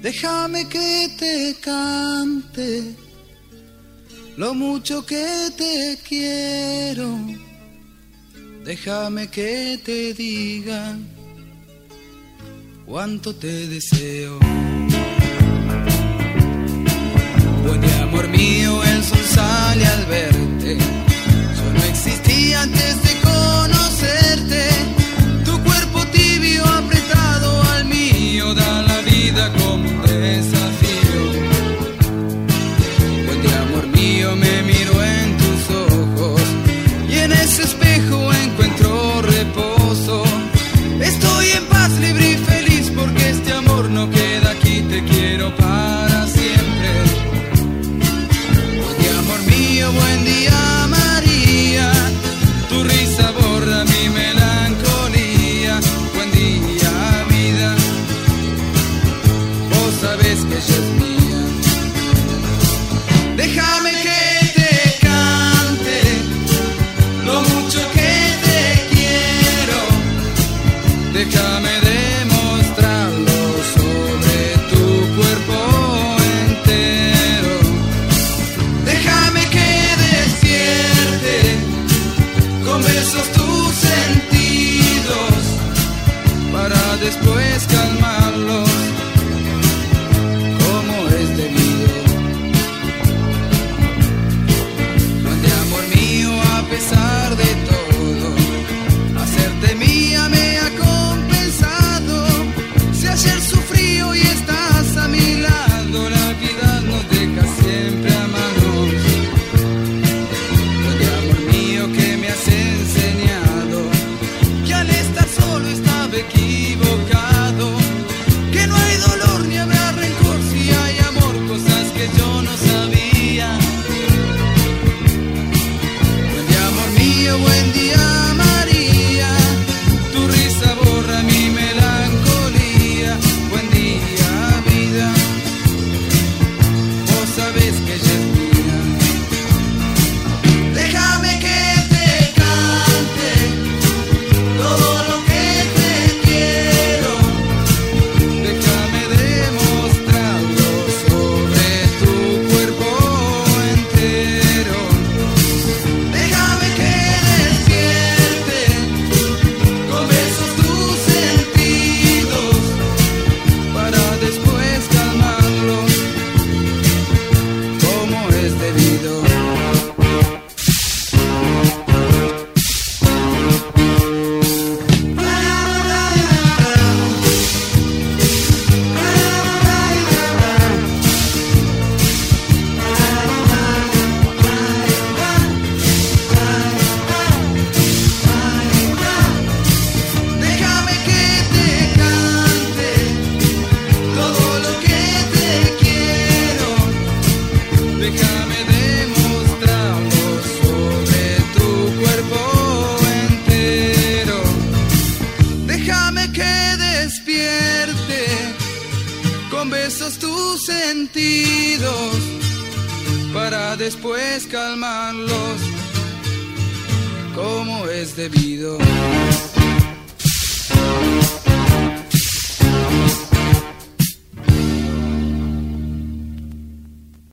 Déjame que te cante lo mucho que te quiero. Déjame que te diga cuánto te deseo. Pues amor mío, el sol sale al verte. Yo no existía antes de conocerte. Tu cuerpo tibio apretado al mío da la vida como un desafío. Pues de amor mío me miro en tus ojos y en ese espejo encuentro reposo. Estoy en paz, libre y feliz porque este amor no queda aquí. Te quiero para siempre. Pues de amor mío, buen día María. Tu risa borra mi melancolía. Buen día vida. Vos sabés que ella es mía. Déjame que te cante lo mucho que te quiero. Déjame demostrarlo sobre tu cuerpo entero. Déjame que despierte con besos tus sentidos para después calmarlos como es debido. Donde amor mío, a pesar de todo, hacerte mía me ha compensado. Si ayer sufrí hoy estás a mi lado, la vida nos deja siempre a manos. Donde amor mío, que me has enseñado que al estar solo estaba equivocado, que no hay dolor ni habrá rencor si hay amor, cosas que yo no sabía. Buen día amor mío, buen día María. Tu risa borra mi melancolía. Buen día vida. Vos sabés que ella es mía. Déjame que te cante todo lo que te quiero. Déjame demostrarlo sobre tu cuerpo entero. Déjame que despierte con besos tus sentidos para después calmarlos como es debido. Déjame que te cante todo lo que te quiero. Déjame demostrarlo sobre tu cuerpo entero. Déjame que despierte con besos tus sentidos para después calmarlos como es debido.